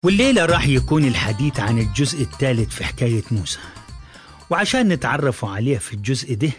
والليلة راح يكون الحديث عن الجزء الثالث في حكاية موسى، وعشان نتعرفوا عليه في الجزء ده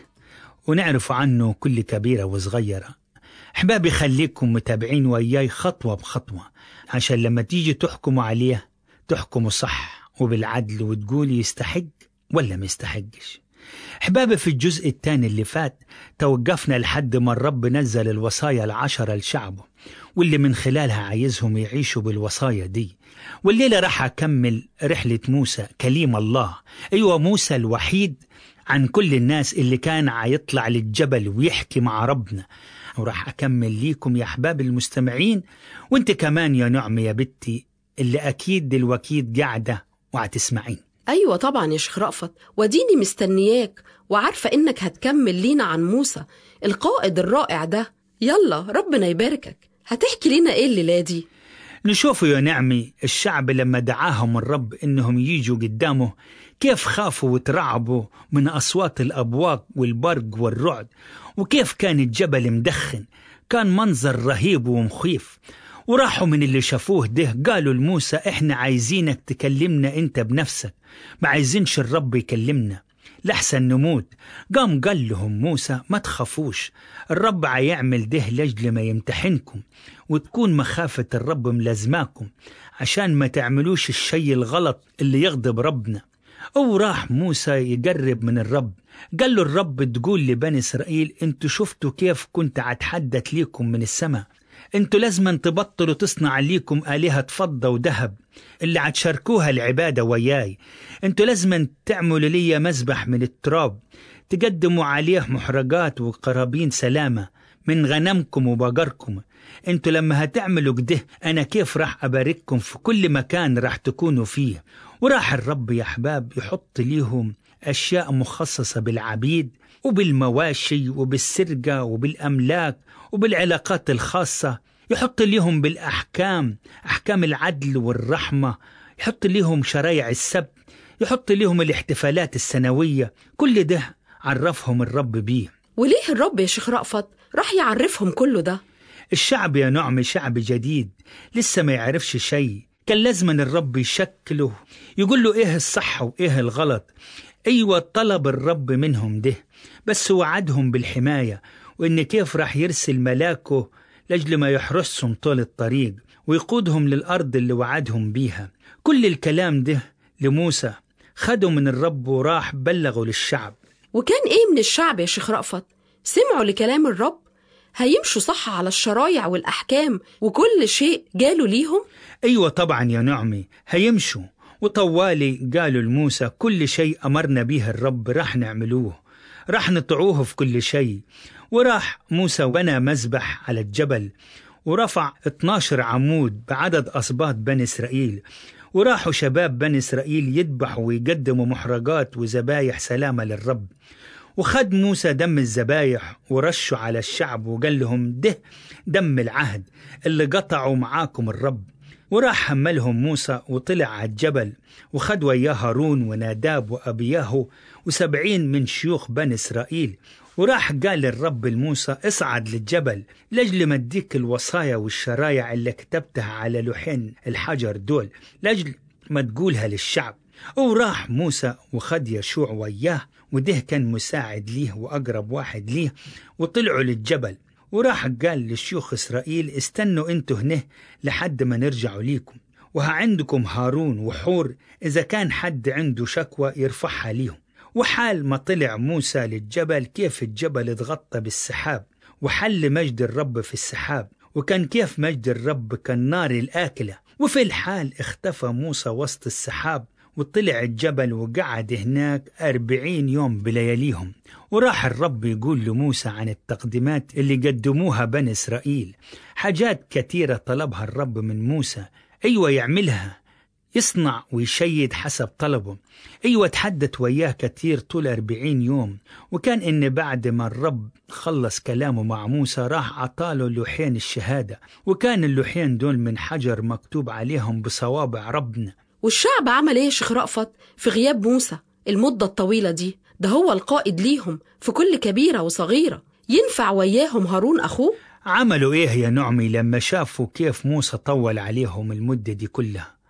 ونعرف عنه كل كبيرة وصغيرة، أحبابي خليكم متابعين وياي خطوة بخطوة عشان لما تيجي تحكموا عليه تحكموا صح وبالعدل وتقولي يستحق ولا ما يستحقش. أحبابي في الجزء الثاني اللي فات توقفنا لحد ما الرب نزل الوصايا العشرة لشعبه، واللي من خلالها عايزهم يعيشوا بالوصايا دي. والليلة راح أكمل رحلة موسى كليم الله، أيوة موسى الوحيد عن كل الناس اللي كان عيطلع للجبل ويحكي مع ربنا. وراح أكمل ليكم يا أحباب المستمعين، وانت كمان يا نعم يا بنتي اللي أكيد دلوقتي قاعدة وهتسمعين. أيوة طبعا يا شيخ رأفت، وديني مستنياك وعارفة إنك هتكمل لينا عن موسى القائد الرائع ده. يلا ربنا يباركك، هتحكي لنا إيه الليلة دي؟ نشوفوا يا نعمي الشعب لما دعاهم الرب إنهم ييجوا قدامه كيف خافوا وترعبوا من أصوات الأبواق والبرق والرعد، وكيف كان الجبل مدخن، كان منظر رهيب ومخيف. وراحوا من اللي شافوه ده قالوا لموسى إحنا عايزينك تكلمنا أنت بنفسك، ما عايزينش الرب يكلمنا لحسن نموت. قام قال لهم موسى ما تخافوش، الرب عيعمل ده لجل ما يمتحنكم وتكون مخافة الرب ملازماكم عشان ما تعملوش الشيء الغلط اللي يغضب ربنا. وراح موسى يقرب من الرب، قال له الرب تقول لبني إسرائيل انتوا شفتوا كيف كنت عتحدث ليكم من السماء، انتوا لازم تبطلوا تصنع ليكم آلهة فضة وذهب اللي عتشاركوها العبادة وياي، انتوا لازم تعملوا لي مذبح من التراب تقدموا عليه محرقات وقرابين سلامة من غنمكم وبقركم. انتوا لما هتعملوا كده انا كيف راح ابارككم في كل مكان راح تكونوا فيه. وراح الرب يا احباب يحط ليهم اشياء مخصصة بالعبيد وبالمواشي وبالسرقة وبالاملاك وبالعلاقات الخاصة، يحط ليهم بالأحكام، أحكام العدل والرحمة، يحط ليهم شرايع السبت، يحط ليهم الاحتفالات السنوية، كل ده عرفهم الرب بيه. وليه الرب يا شيخ رأفت راح يعرفهم كله ده؟ الشعب يا نعم شعب جديد لسه ما يعرفش شيء، كان لازم الرب يشكله يقول له ايه الصح وايه الغلط. ايوه طلب الرب منهم ده، بس وعدهم بالحماية وإن كيف راح يرسل ملاكه لأجل ما يحرسهم طول الطريق ويقودهم للأرض اللي وعدهم بيها. كل الكلام ده لموسى خدوا من الرب وراح بلغوا للشعب. وكان إيه من الشعب يا شيخ رأفت؟ سمعوا لكلام الرب؟ هيمشوا صح على الشرايع والأحكام وكل شيء قالوا ليهم؟ أيوة طبعا يا نعمي هيمشوا، وطوالي قالوا لموسى كل شيء أمرنا به الرب راح نعملوه، راح نطعوه في كل شيء. وراح موسى بنى مذبح على الجبل ورفع 12 عمود بعدد أصباط بني إسرائيل، وراحوا شباب بني إسرائيل يذبحوا ويقدموا محرقات وذبايح سلامة للرب. وخد موسى دم الذبايح ورشوا على الشعب وقال لهم ده دم العهد اللي قطعوا معاكم الرب. وراح حملهم موسى وطلع على الجبل وخد وياه هارون وناداب وأبياه و70 من شيوخ بني إسرائيل. وراح قال للرب لموسى اصعد للجبل لجل ما اديك الوصايا والشرايع اللي كتبتها على لوحين الحجر دول لجل ما تقولها للشعب. وراح موسى وخد يشوع وياه، وده كان مساعد ليه وأقرب واحد ليه، وطلعوا للجبل. وراح قال لشيوخ إسرائيل استنوا انتوا هنا لحد ما نرجعوا ليكم، وعندكم هارون وحور إذا كان حد عنده شكوى يرفعها ليهم. وحال ما طلع موسى للجبل كيف الجبل اتغطى بالسحاب وحل مجد الرب في السحاب، وكان كيف مجد الرب كالنار الآكلة. وفي الحال اختفى موسى وسط السحاب وطلع الجبل وقعد هناك 40 يوم بلياليهم. وراح الرب يقول لموسى عن التقديمات اللي قدموها بني إسرائيل، حاجات كثيرة طلبها الرب من موسى، أيوة يعملها، يصنع ويشيد حسب طلبه. أيوة تحدث وياه كثير طول 40 يوم. وكان إن بعد ما الرب خلص كلامه مع موسى راح عطاله لوحين الشهادة، وكان اللوحين دول من حجر مكتوب عليهم بصوابع ربنا. والشعب عمل ايه يا شيخ رأفت في غياب موسى المدة الطويلة دي؟ ده هو القائد ليهم في كل كبيرة وصغيرة، ينفع وياهم هارون أخوه؟ عملوا ايه يا نعمي لما شافوا كيف موسى طول عليهم المدة دي كلها؟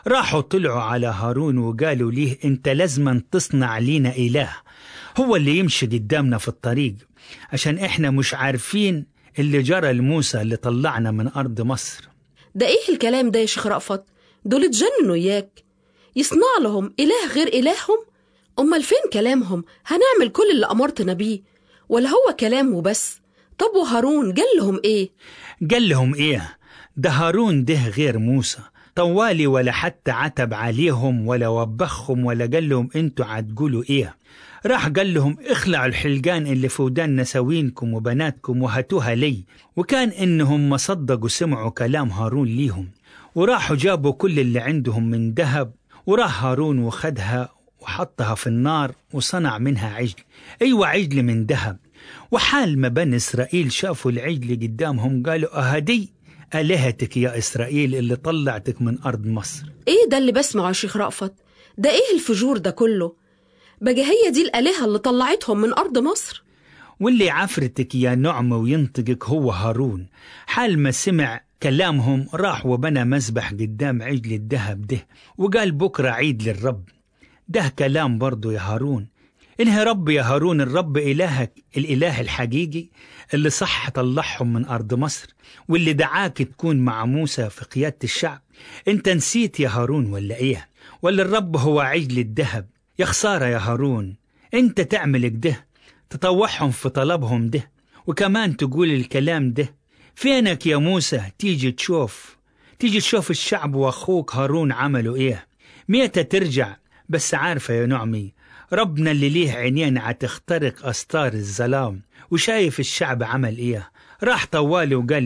راحوا طلعوا على هارون وقالوا ليه انت لازما تصنع لينا إله هو اللي يمشي قدامنا في الطريق، عشان احنا مش عارفين اللي جرى لموسى اللي طلعنا من أرض مصر. ده ايه الكلام ده يا شيخ رأفت؟ دول اتجننوا اياك، يصنع لهم إله غير إلههم؟ أمال فين كلامهم هنعمل كل اللي أمرتنا بيه؟ ولا هو كلام وبس؟ طب وهارون قال لهم ايه؟ قال لهم ايه؟ ده هارون ده غير موسى طوالي، ولا حتى عتب عليهم ولا وبخهم ولا قال لهم انتوا هتقولوا ايه. راح قال لهم اخلعوا الحلقان اللي في ودان نسوينكم وبناتكم وهاتوها لي. وكان انهم ما صدقوا سمعوا كلام هارون ليهم، وراحوا جابوا كل اللي عندهم من ذهب، وراح هارون وخدها وحطها في النار وصنع منها عجل، ايوه عجل من ذهب. وحال ما بني إسرائيل شافوا العجل قدامهم قالوا أهدي آلهتك يا إسرائيل اللي طلعتك من أرض مصر. ايه ده اللي بسمعه يا شيخ رأفت؟ ده ايه الفجور ده كله؟ بقى هي دي الآلهة اللي طلعتهم من أرض مصر؟ واللي عفرتك يا نعمة وينطقك هو هارون. حال ما سمع كلامهم راح وبنى مذبح قدام عجل الذهب ده، وقال بكرة عيد للرب. ده كلام برضو يا هارون. إنه رب يا هارون، الرب إلهك الإله الحقيقي اللي صح طلعهم من أرض مصر، واللي دعاك تكون مع موسى في قيادة الشعب. انت نسيت يا هارون ولا إيه؟ ولا الرب هو عجل الذهب؟ يا خسارة يا هارون، انت تعمل كده، تطوعهم في طلبهم ده، وكمان تقول الكلام ده. فينك يا موسى تيجي تشوف الشعب وأخوك هارون عملوا إيه؟ ميتة ترجع. بس عارفة يا نعمي، ربنا اللي ليه عينين عتخترق أستار الظلام وشايف الشعب عمل إيه. راح طوالي وقال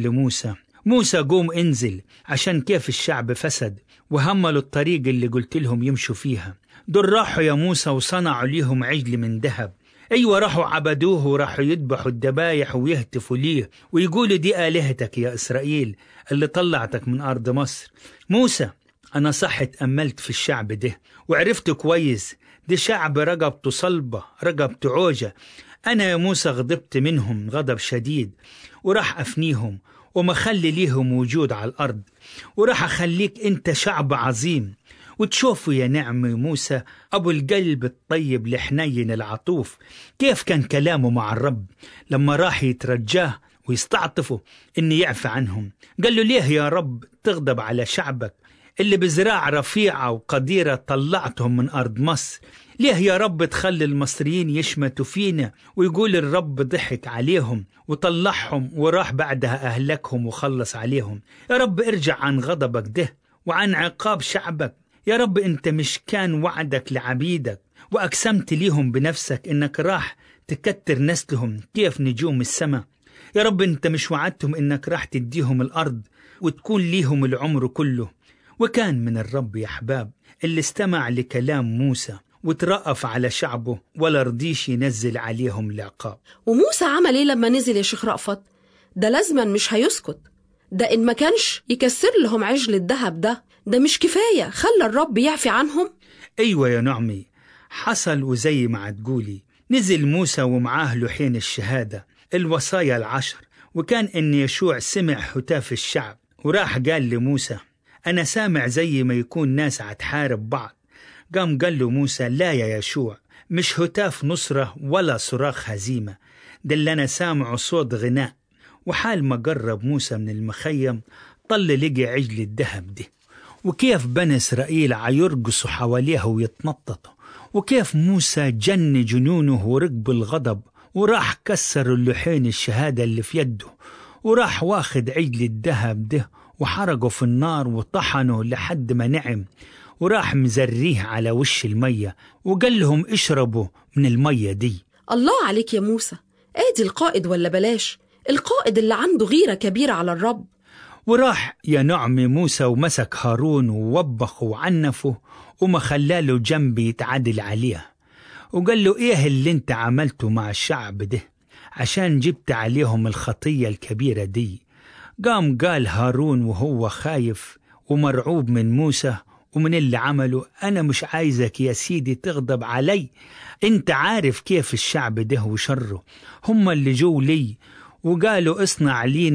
لموسى قوم انزل، عشان كيف الشعب فسد وهملوا الطريق اللي قلت لهم يمشوا فيها. دول راحوا يا موسى وصنعوا ليهم عجل من ذهب، أيوة راحوا عبدوه وراحوا يذبحوا الذبايح ويهتفوا ليه ويقولوا دي آلهتك يا إسرائيل اللي طلعتك من أرض مصر. موسى أنا صح اتأملت في الشعب ده وعرفت كويس ده شعب رقبته صلبة رقبته عوجة. أنا يا موسى غضبت منهم غضب شديد، وراح أفنيهم وما خلي ليهم وجود على الأرض، وراح أخليك أنت شعب عظيم. وتشوفوا يا نعم موسى أبو القلب الطيب الحنين العطوف كيف كان كلامه مع الرب لما راح يترجاه ويستعطفه إن يعفى عنهم. قال له ليه يا رب تغضب على شعبك اللي بزراع رفيعة وقديرة طلعتهم من أرض مصر؟ ليه يا رب تخلي المصريين يشمتوا فينا ويقول الرب ضحك عليهم وطلعهم وراح بعدها أهلكهم وخلص عليهم؟ يا رب ارجع عن غضبك ده وعن عقاب شعبك. يا رب انت مش كان وعدك لعبيدك وأقسمت ليهم بنفسك انك راح تكتر نسلهم كيف نجوم السماء؟ يا رب انت مش وعدتهم انك راح تديهم الأرض وتكون ليهم العمر كله؟ وكان من الرب يا أحباب اللي استمع لكلام موسى وترأف على شعبه ولا رضيش ينزل عليهم العقاب. وموسى عمل ايه لما نزل يا شيخ رأفت؟ ده لازما مش هيسكت، ده إن ما كانش يكسر لهم عجل الذهب ده مش كفاية خلى الرب يعفي عنهم؟ أيوة يا نعمي، حصل وزي ما تقولي. نزل موسى ومعاه لوحين الشهادة الوصايا العشر، وكان إن يشوع سمع هتاف الشعب وراح قال لموسى أنا سامع زي ما يكون ناس هتحارب بعض. قام قال له موسى لا يا يشوع، مش هتاف نصرة ولا صراخ هزيمة، ده اللي أنا سامع صوت غناء. وحال ما قرب موسى من المخيم طل لقي عجل الذهب ده، وكيف بني إسرائيل عيرقصوا حواليه ويتنططوا، وكيف موسى جن جنونه وركب الغضب وراح كسر اللوحين الشهادة اللي في يده، وراح واخد عجل الذهب ده وحرقه في النار وطحنه لحد ما نعم، وراح مزريه على وش المية وقال لهم اشربوا من المية دي. الله عليك يا موسى، ادي القائد ولا بلاش القائد اللي عنده غيرة كبيرة على الرب. وراح يا نعم موسى ومسك هارون ووبخه وعنفه وما خلاله جنب يتعادل عليه، وقال له ايه اللي انت عملته مع الشعب ده عشان جبت عليهم الخطية الكبيرة دي؟ قام قال هارون وهو خايف ومرعوب من موسى ومن اللي عمله أنا مش عايزك يا سيدي تغضب علي، انت عارف كيف الشعب ده وشره، هم اللي جو لي وقالوا اصنع لينا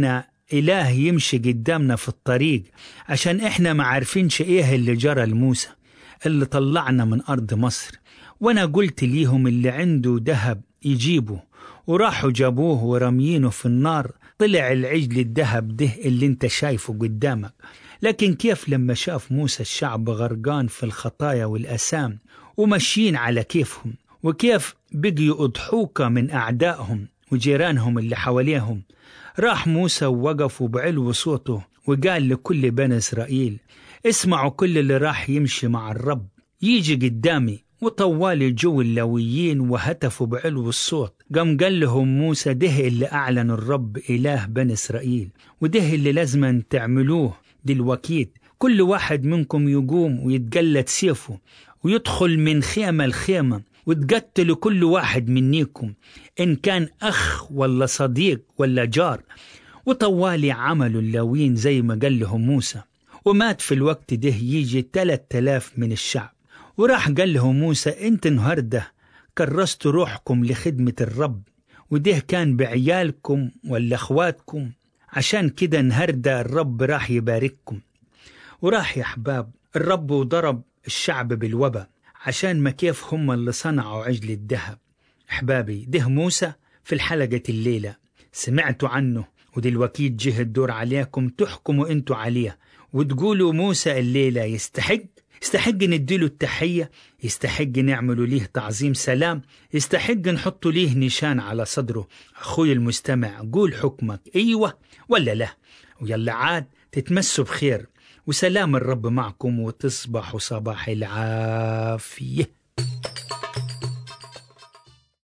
إله يمشي قدامنا في الطريق، عشان إحنا ما عارفينش إيه اللي جرى لموسى اللي طلعنا من أرض مصر. وأنا قلت ليهم اللي عنده ذهب يجيبه، وراحوا جابوه ورميينه في النار. طلع العجل الذهب ده اللي انت شايفه قدامك. لكن كيف لما شاف موسى الشعب غرقان في الخطايا والأسام وماشيين على كيفهم، وكيف بقيوا أضحوكة من أعدائهم وجيرانهم اللي حواليهم، راح موسى ووقف بعلو صوته وقال لكل بني إسرائيل: اسمعوا كل اللي راح يمشي مع الرب يجي قدامي. وطوال جو اللويين وهتفوا بعلو الصوت. قام قال لهم موسى: ده اللي أعلن الرب إله بني إسرائيل، وده اللي لازم تعملوه دلوقتي. كل واحد منكم يقوم ويتجلد سيفه ويدخل من خيمة لخيمة وتقتلوا كل واحد منيكم، إن كان أخ ولا صديق ولا جار. وطوالي عملوا اللاويين زي ما قال لهم موسى، ومات في الوقت ده يجي 3000 من الشعب. وراح قال لهم موسى: انت النهارده كرست روحكم لخدمة الرب، وده كان بعيالكم ولا اخواتكم، عشان كده النهارده الرب راح يبارككم. وراح يا احباب الرب وضرب الشعب بالوبا، عشان ما كيف هم اللي صنعوا عجل الذهب. احبابي، ده موسى في الحلقة الليلة سمعتوا عنه، ودلوقتي جه الدور عليكم تحكموا انتوا عليه وتقولوا موسى الليلة يستحق نديله التحية، يستحق نعملوا ليه تعظيم سلام، يستحق نحطوا ليه نشان على صدره. أخوي المستمع، قول حكمك أيوة ولا لا، ويلا عاد تتمسوا بخير، وسلام الرب معكم، وتصبحوا صباح العافية.